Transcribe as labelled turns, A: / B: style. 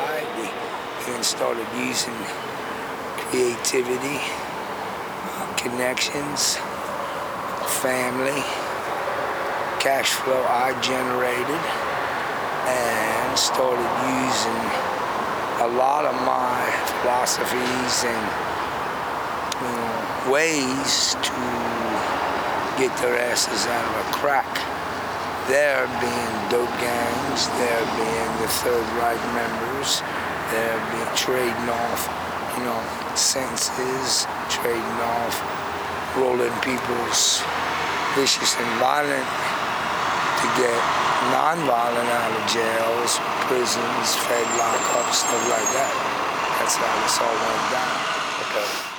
A: society and started using creativity, connections, family, cash flow I generated, and started using a lot of my philosophies and ways to get their asses out of a crack. There being dope gangs, there being the Third Reich members, there being trading off, sentences, trading off, rolling people's vicious and violent to get non-violent out of jails, prisons, Fed lockups, stuff like that. That's how this all went down.
B: Okay.